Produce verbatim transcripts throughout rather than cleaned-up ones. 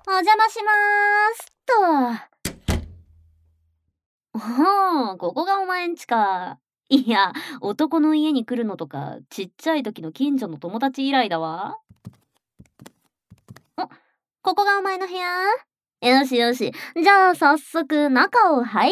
お邪魔しまーすっと。おお、ここがお前んちか。いや、男の家に来るのとか、ちっちゃい時の近所の友達以来だわ。お、ここがお前の部屋？よしよし。じゃあ早速中を拝見。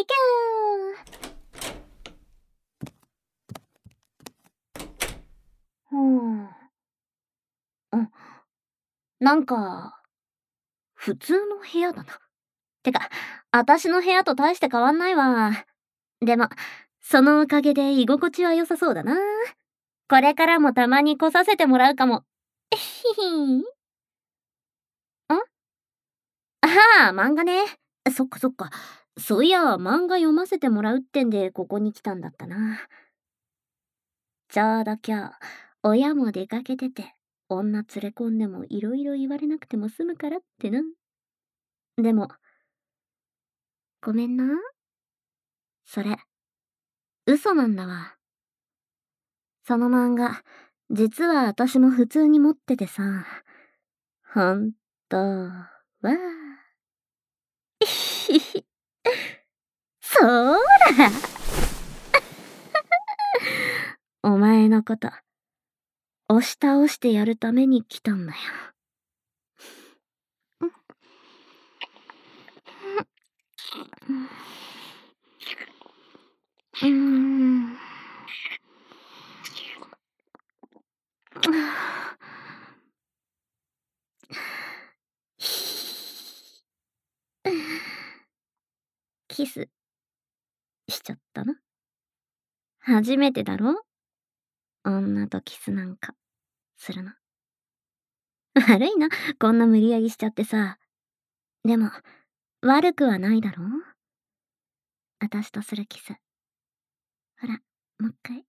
ふん。うん。なんか、普通の部屋だな。てか、あたしの部屋と大して変わんないわ。でも、そのおかげで居心地は良さそうだな。これからもたまに来させてもらうかも。ひひん。ん？ああ、漫画ね。そっかそっか。そういや、漫画読ませてもらうってんでここに来たんだったな。ちょうど今日、親も出かけてて、女連れ込んでもいろいろ言われなくても済むからってな。でも、ごめんな。それ、嘘なんだわ。その漫画、実は私も普通に持っててさ。ほんとは。ひひ。そうだ。お前のこと、押し倒してやるために来たんだよ。うーん。キスしちゃったな。初めてだろ？女とキスなんかするの。悪いな、こんな無理やりしちゃってさ。でも、悪くはないだろ？あたしとするキス。ほら、もう一回。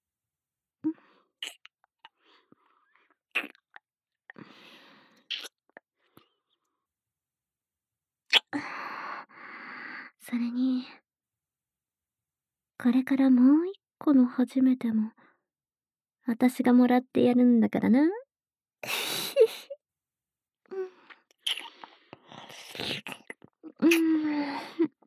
それに、これからもう一個の初めても、あたしがもらってやるんだからな。うん。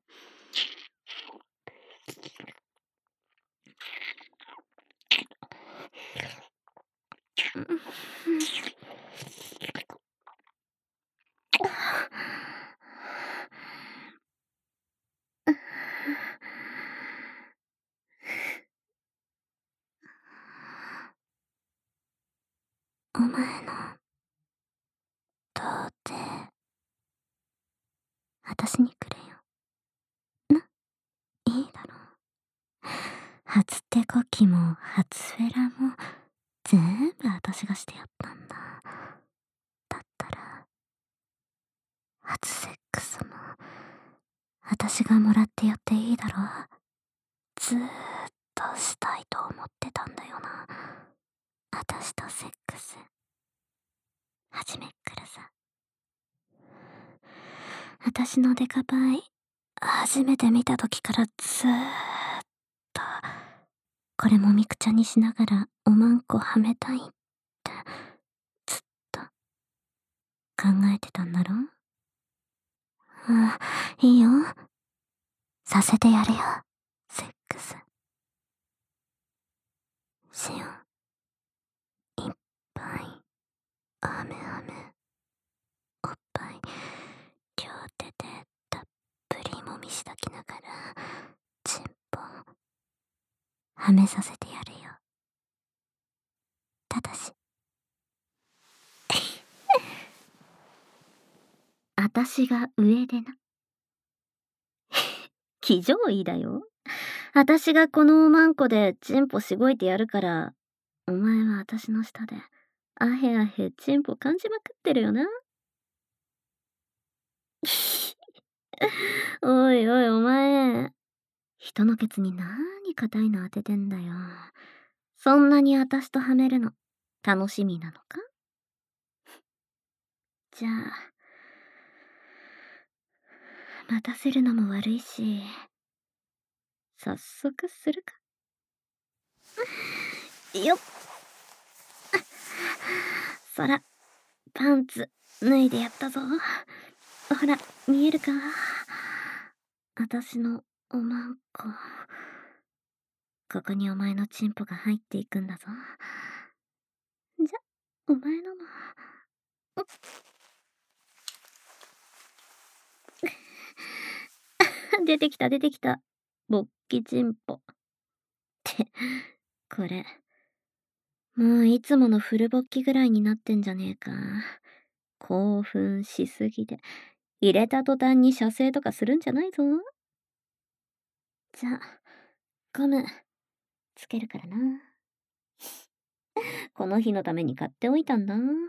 お前の童貞、あたしにくれよ。な、いいだろう。初手こきも初フェラも全部あたしがしてやったんだ。だったら、初セックスもあたしがもらってやっていいだろう。ずーっとしたいと思ってたんだよな。あたしとセックス。初めっからさ。あたしのデカパイ、初めて見た時からずーっと、これもみくちゃにしながらおまんこはめたいって、ずっと考えてたんだろ？うん、いいよ。させてやるよ、セックス。シオン、いっぱい、あめあめ、おっぱい、両手でたっぷりもみしだきながら、チンポ、はめさせてやるよ。ただし、あたしが上でな。騎乗位だよ。あたしがこのおまんこでチンポしごいてやるから、お前はあたしの下で、あへあへチンポ感じまくってるよな。おいおいお前、人のケツになーに硬いの当ててんだよ。そんなにあたしとはめるの、楽しみなのか？じゃあ、待たせるのも悪いし、早速するか。よっ。そら、パンツ脱いでやったぞ。 ほら、見えるか？私のおまんこ。ここにお前のチンポが入っていくんだぞ。じゃ、お前のも。出てきた出てきた。勃起チンポ。って、これ。もういつものフル勃起ぐらいになってんじゃねえか。興奮しすぎで。入れた途端に射精とかするんじゃないぞ。じゃあ、ゴム、つけるからな。この日のために買っておいたんだ。ん？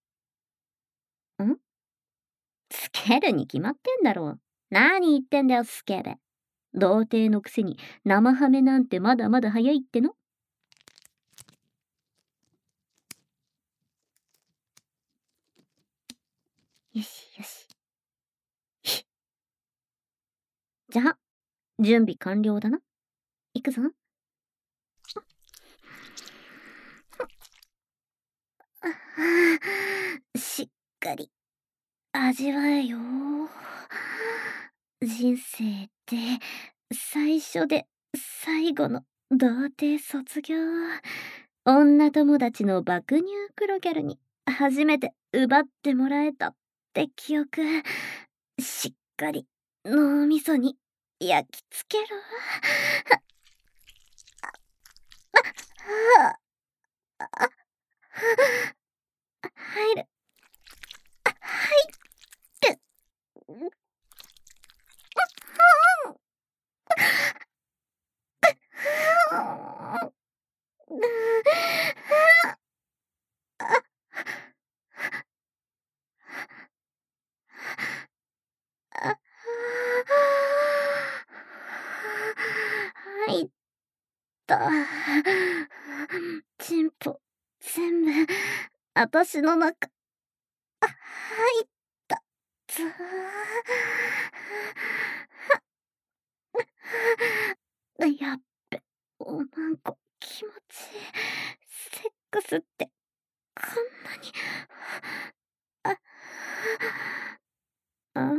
つけるに決まってんだろ。何言ってんだよ、スケベ。童貞のくせに生ハメなんてまだまだ早いっての？よしよし。じゃあ、準備完了だな。いくぞ。しっかり味わえよ。人生って最初で最後の童貞卒業。女友達の爆乳黒ギャルに初めて奪ってもらえたって記憶。しっかり脳みそに焼き付けろ。入る。入って入った。チンポ全部あたしの中入ったぞ。やっべ、おまんこ気持ちいい。セックスってこんなに。ああ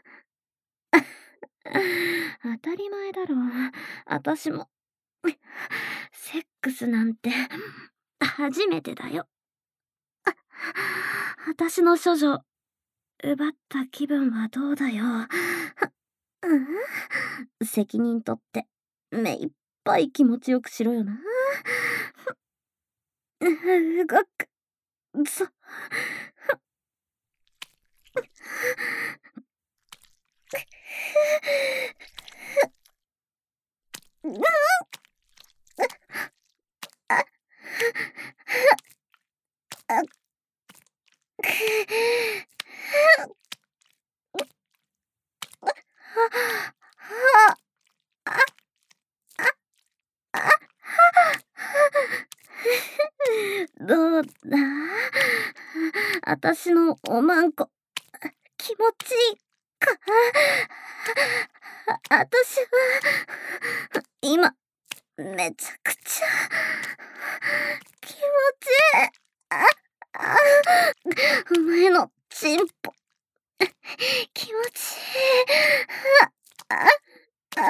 当たり前だろ。あたしもセックスなんて初めてだよ。あたしの処女奪った気分はどうだよ。うん、責任取って目いっぱい気持ちよくしろよな。動くぞ。どうだ？あたしのおまんこ気持ちいいか？あたしは今めちゃくちゃ気持ちいい。ああお前のチンポ気持ちいい。あああ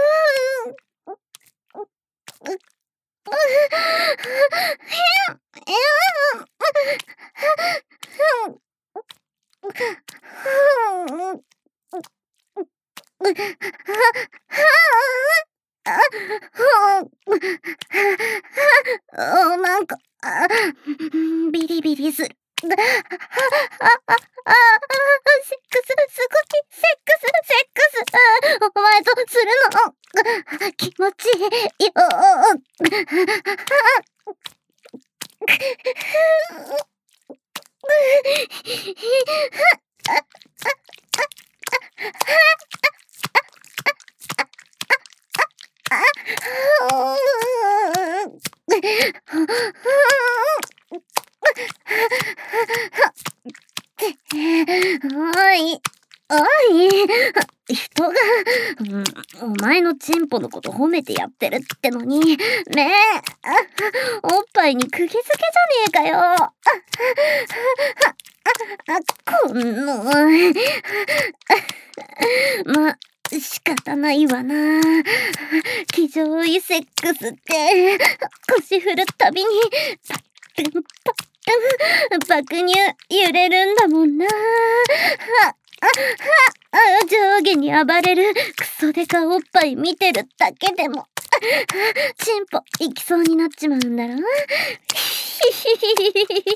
おまんこビリビリする。ああああセックスすごいセックスセックスお前とするの気持ちいいよ。おいおい人が、うん、お前のチンポのこと褒めてやってるってのにねえおっぱいに釘付けじゃねえかよ。 あ、このま、仕方ないわな。気上位セックスって腰振るたびにパックンパックン爆乳揺れるんだもんな。あああ上下に暴れるクソデカおっぱい見てるだけでもチンポいきそうになっちまうんだろ。ヒヒヒヒヒヒ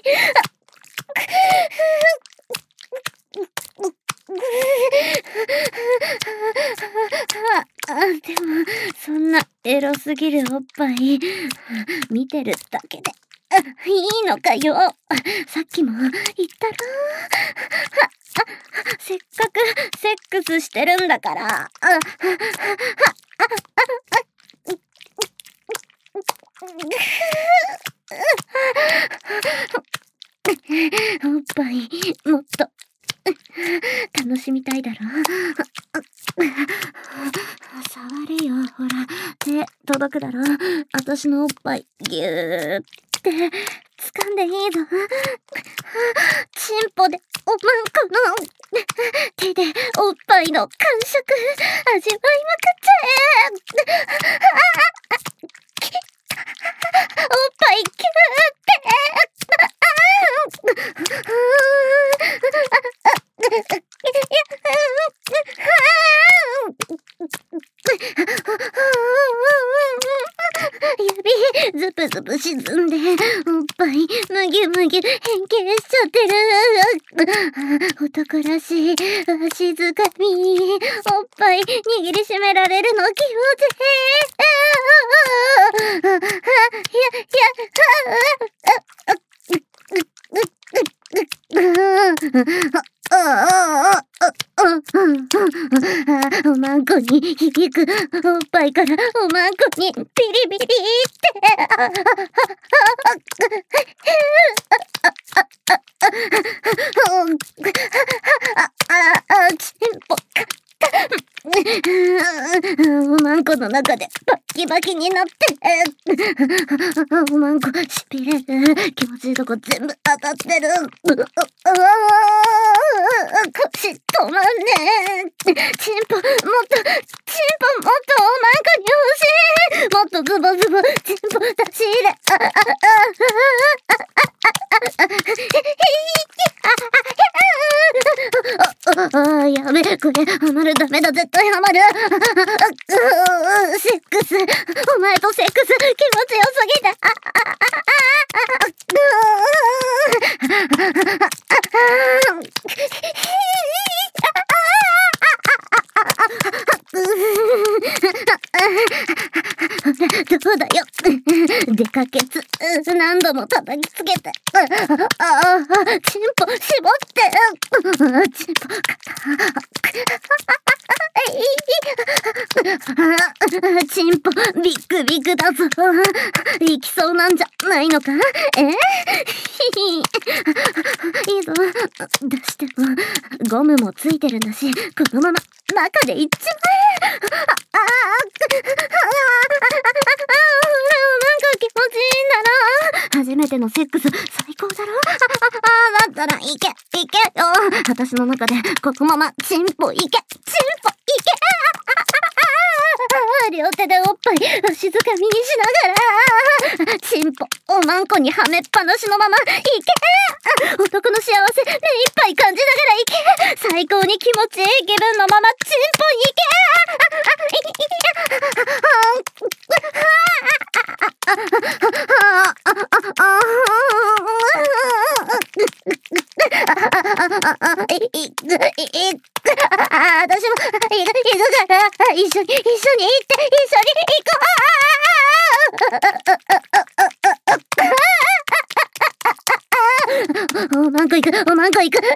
あ、でもそんなエロすぎるおっぱい見てるだけでいいのかよ。さっきも言ったろ。せっかくセックスしてるんだから。おっぱいもっと楽しみたいだろ。触れよ、ほら手届くだろ。私のおっぱいぎゅーって掴んでいいぞ。チンポでおまんこの手でおっぱいの感触味わいまくっちゃえ。おっぱいキューって指ズプズプ沈んでおっぱいむぎゅむぎゅ変形しちゃってる。男らしいわしづかみおっぱい握りしめられるの気持ちいい。いやいやおまんこに響くおっぱいからおまんこにビリビリってチンポおまんこの中でバッキバキになっておまんこしびれる気持ちいいとこ全部当たってる。腰止まんねえ。チンポもっとチンポもっとおまんこに欲しい。もっとズボズボチンポ出し入れ。ああああやべこれハマる。ダメだ絶対ハマる。セックスお前とセックス気持ちよすぎてどうだよデカケツ何度も叩きつけてああチンポ絞ってチンポチンポビッグビッグだぞ。いきそうなんじゃないのか。えいいぞ出してもゴムもついてるんだしこのまま中でいっちまえ。ああなんか気持ちいいんだろ。初めてのセックス最高だろ。あだったらいけいけよ。私の中でこのままチンポいけチンポいけ。両手でおっぱいわしづかみにしながらチンポおまんこにはめっぱなしのままいけ。男の幸せ目いっぱい感じながらいけ。最高に気持ちいい気分のままチンポいけ。私も行くから一緒に一緒に行って一緒に行こう。おまんこ行くおまんこ行く。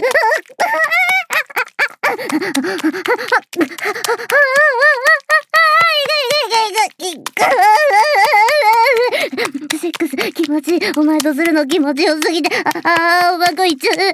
セックス気持ちいい。お前とするの気持ちよすぎてああおまんこ行っちゃう。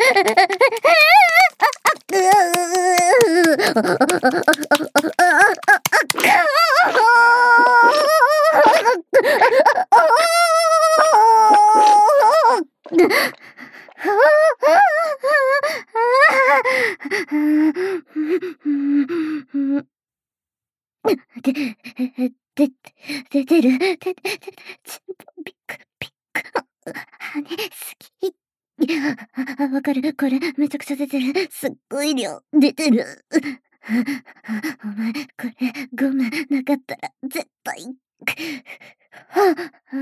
で、で、出てる。で、で、で、ちんぽびっくびっく。跳ねすぎ。あ、わかる。これめちゃくちゃ出てる。すっごい量出てる。お前、これゴムなかったら絶対。はあ、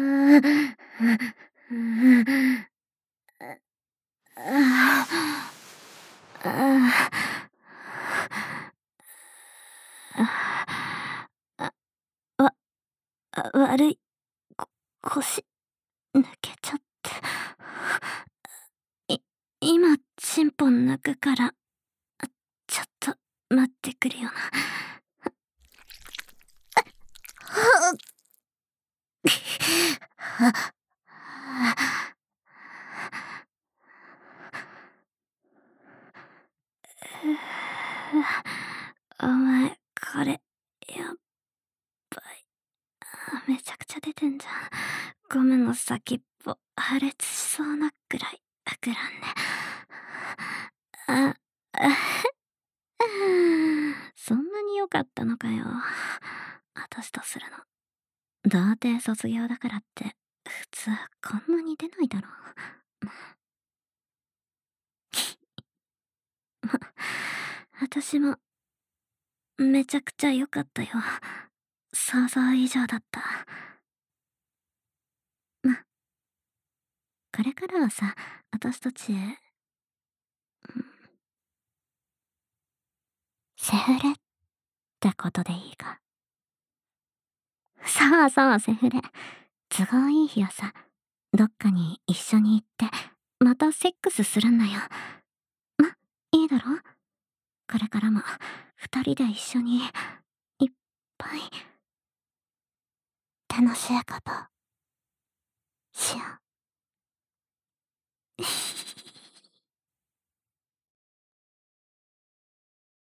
ああ、ああ、わ、悪い。こ腰抜けちゃって。い、今、チンポ抜くから、ちょっと待ってくれよな。はあ、お前、これ、やばい。めちゃくちゃ出てんじゃん。ゴムの先っぽ、破裂しそうなくらい膨らんで。あ、あ、そんなに良かったのかよ。私とするの。童貞卒業だからって、普通こんなに出ないだろ。ま、私も、めちゃくちゃ良かったよ。想像以上だった。ま、これからはさ、私たち、セフレってことでいいか。そうそう、セフレ。都合いい日はさ、どっかに一緒に行って、またセックスするんだよ。ま、いいだろ？これからも、二人で一緒に、いっぱい、楽しいこと、しよう。